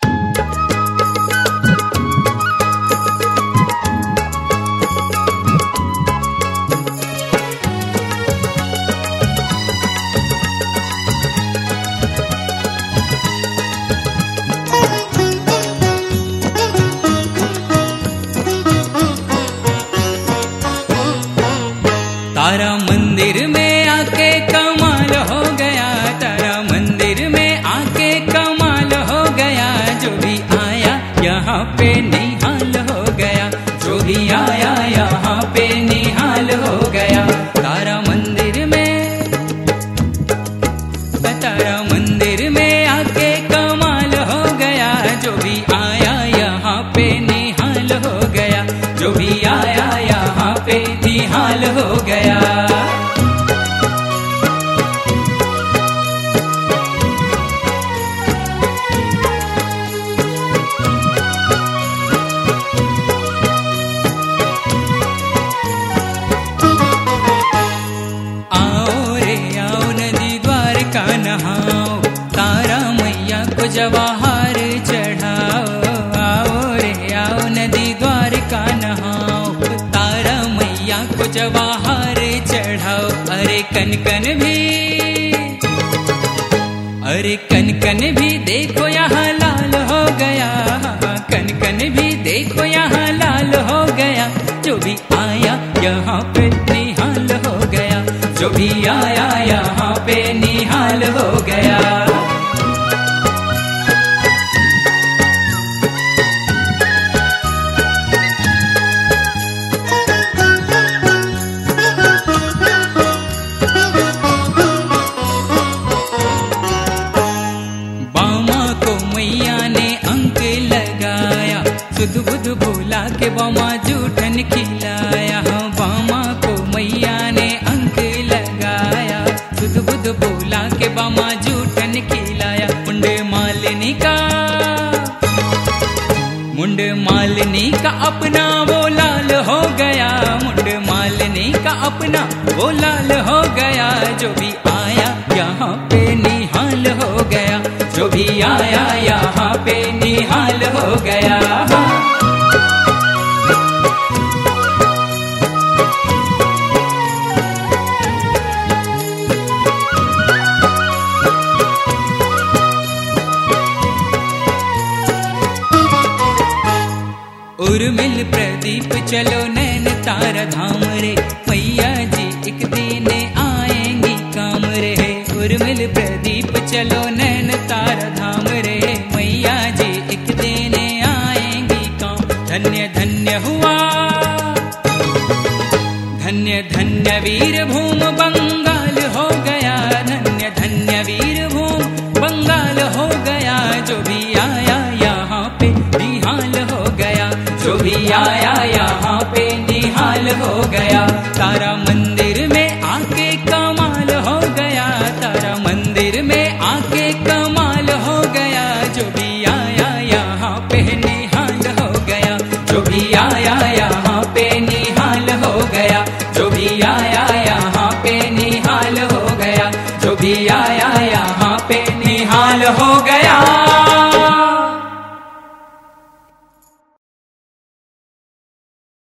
तारा मंदिर में आके कमाल हो गया, तारा मंदिर में आके कमाल हो गया। जो भी आया यहाँ पे निहाल हो गया, जो भी आया यहाँ पे निहाल हो गया। तारा मंदिर में आके कमाल हो गया। जो भी आया यहाँ पे निहाल हो गया, जो भी आया यहाँ पे निहाल हो गया। नहाओ, तारा मैया को जवाहर चढ़ाओ। आओ रे आओ नदी द्वारका नहाओ, तारा मैया को जवाहर चढ़ाओ। अरे कनकन भी देखो यहाँ लाल हो गया, कनकन भी देखो यहाँ लाल हो गया। जो भी आया यहाँ पे निहाल हो गया, जो भी आया यहाँ पे निहाल हो गया। बामा को मैया ने अंक लगाया, सुध बुध भोला के बामा जूठन खिलाया। बामा को मैया ने अंक लगाया, सुध बुध भोला के बामा जूठन खिलाया। मुंड मालिनी का अपना वो लाल हो गया, मुंड मालिनी का अपना वो लाल हो गया। जो भी आया यहाँ पे निहाल हो गया, जो भी आया यहाँ पे निहाल हो गया। उर्मिल प्रदीप चलो नैन तारा धाम रे, मैया जी एक दिन आएंगी काम रे। उर्मिल प्रदीप चलो नैन तारा धाम रे, मैया जी एक दिन आएंगी काम। धन्य धन्य हुआ, धन्य धन्य वीर भूम बंगाल हो गया, धन्य धन्य वीर भूम बंगाल हो गया। जो भी आया यहाँ पे निहाल हो गया, जो भी आया यहाँ पे निहाल हो गया। तारा मंदिर में आके कमाल हो गया, तारा मंदिर में आके कमाल हो गया। जो भी आया यहाँ पे निहाल हो गया, जो भी आया यहाँ पे निहाल हो गया, जो भी आया